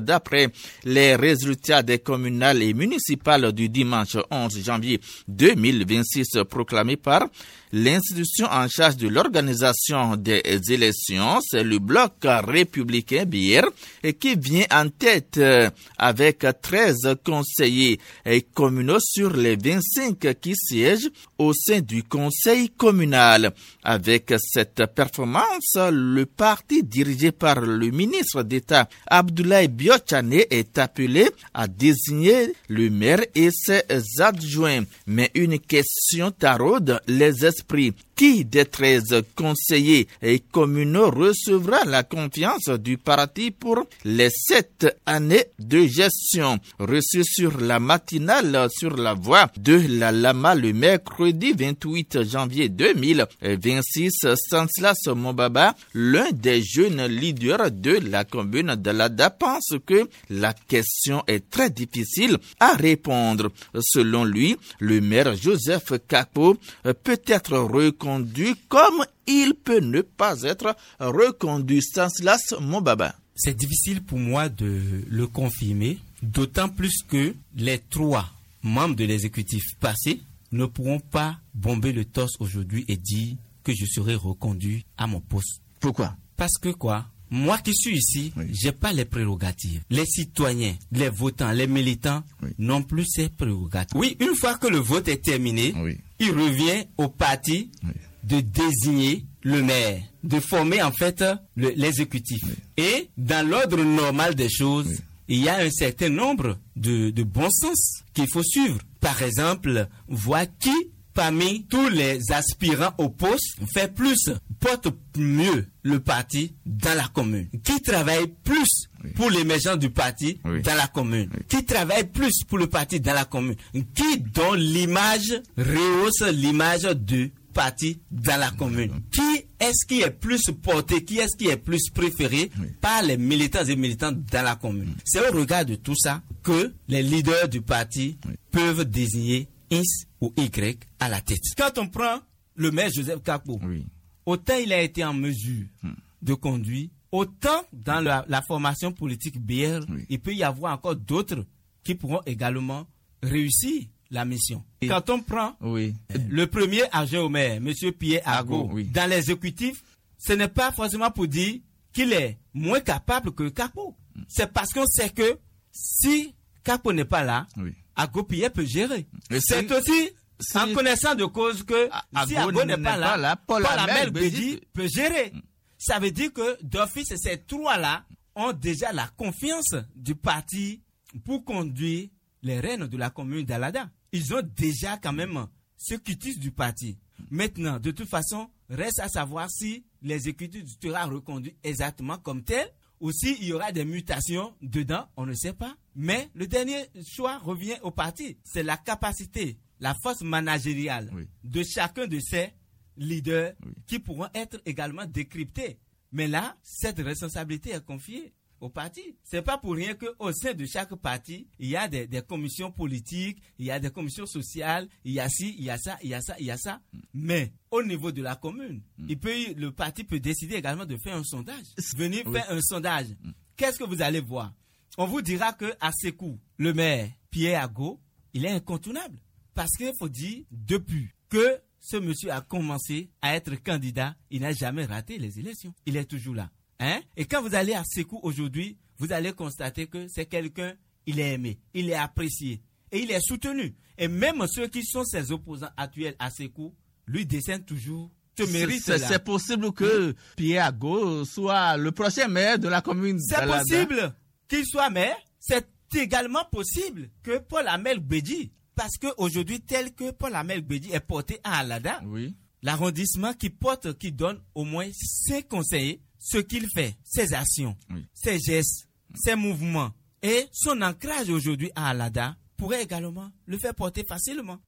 d'après les résultats des communales et municipales du dimanche 11 janvier 2026 proclamés par l'institution en charge de l'organisation des élections, c'est le bloc républicain BIR, qui vient en tête avec 13 conseillers communaux sur les 25 qui siègent au sein du conseil communal. Avec cette performance, le parti dirigé par le ministre d'État Abdoulaye Biotchane est appelé à désigner le maire et ses adjoints. Mais une question taraude les esprits. Qui des 13 conseillers et communaux recevra la confiance du parti pour les 7 années de gestion? Reçu sur la matinale sur la voie de la Lama le mercredi 28 janvier 2026, Stanislas Mombaba, l'un des jeunes leaders de la commune d'Alada, pense que la question est très difficile à répondre. Selon lui, le maire Joseph Kakpo peut être reconduit comme il peut ne pas être reconduit. Stanislas Mombaba. C'est difficile pour moi de le confirmer, d'autant plus que les 3 membres de l'exécutif passé ne pourront pas bomber le torse aujourd'hui et dire que je serai reconduit à mon poste. Pourquoi? Parce que quoi? Moi qui suis ici, j'ai pas les prérogatives. Les citoyens, les votants, les militants n'ont plus ces prérogatives. Oui, une fois que le vote est terminé, il revient au parti de désigner le maire, de former en fait l'exécutif. Et dans l'ordre normal des choses, il y a un certain nombre de bon sens qu'il faut suivre. Par exemple, voir qui parmi tous les aspirants au poste fait plus, porte mieux le parti dans la commune, qui travaille plus pour l'émergence du parti dans la commune, qui travaille plus pour le parti dans la commune, qui donne l'image, rehausse l'image du parti dans la commune. Qui est-ce qui est plus porté, qui est-ce qui est plus préféré par les militants et militantes dans la commune? C'est au regard de tout ça que les leaders du parti peuvent désigner X ou Y à la tête. Quand on prend le maire Joseph Kakpo, autant il a été en mesure de conduire, autant dans la formation politique BR, il peut y avoir encore d'autres qui pourront également réussir la mission. Quand on prend le premier adjoint au maire, M. Pierre Ago, dans l'exécutif, ce n'est pas forcément pour dire qu'il est moins capable que Kakpo. C'est parce qu'on sait que si Kakpo n'est pas là, Ago Pierre peut gérer. C'est aussi en connaissant de cause que si Ago n'est pas là, Paul Amel Bédi peut gérer. Ça veut dire que d'office, ces 3-là ont déjà la confiance du parti pour conduire les rênes de la commune d'Alada. Ils ont déjà quand même ce quitus du parti. Maintenant, de toute façon, reste à savoir si l'exécutif sera reconduit exactement comme tel ou s'il y aura des mutations dedans, on ne sait pas. Mais le dernier choix revient au parti. C'est la capacité, la force managériale de chacun de ces leaders qui pourront être également décryptés. Mais là, cette responsabilité est confiée au parti. C'est pas pour rien qu'au sein de chaque parti, il y a des commissions politiques, il y a des commissions sociales, il y a ci, il y a ça, il y a ça, il y a ça. Mais au niveau de la commune, le parti peut décider également de faire un sondage. Venir faire un sondage. Qu'est-ce que vous allez voir? On vous dira que à Sékou, le maire Pierre Ago, il est incontournable. Parce qu'il faut dire, depuis que ce monsieur a commencé à être candidat, il n'a jamais raté les élections. Il est toujours là. Et quand vous allez à Sékou aujourd'hui, vous allez constater que c'est quelqu'un, il est aimé, il est apprécié et il est soutenu. Et même ceux qui sont ses opposants actuels à Sékou, lui descendent toujours. C'est possible que Pierre Ago soit le prochain maire de la commune. C'est possible qu'il soit maire. C'est également possible que Paul Amel Bédi, parce qu'aujourd'hui, tel que Paul Amel Bédi est porté à Alada, l'arrondissement qui donne au moins 5 conseillers, ce qu'il fait, ses actions, ses gestes, ses mouvements et son ancrage aujourd'hui à Alada pourrait également le faire porter facilement.